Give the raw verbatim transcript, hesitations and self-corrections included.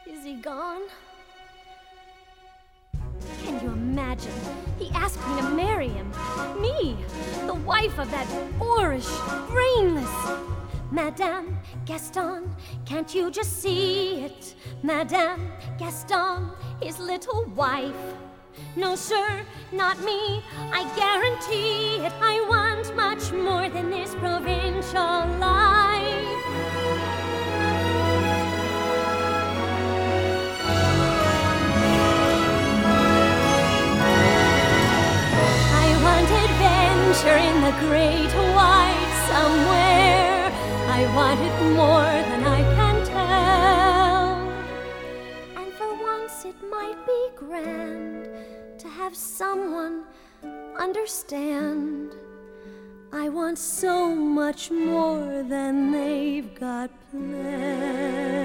Is he gone? Can you imagine? He asked me to marry him. Me, the wife of that boorish, brainless Madame Gaston. Can't you just see it? Madame Gaston, his little wife. No, sir, not me. I guarantee it. I want much more than this provincial life. Adventure in the great white somewhere. I want it more than I can tell. And for once it might be grand to have someone understand. I want so much more than they've got planned.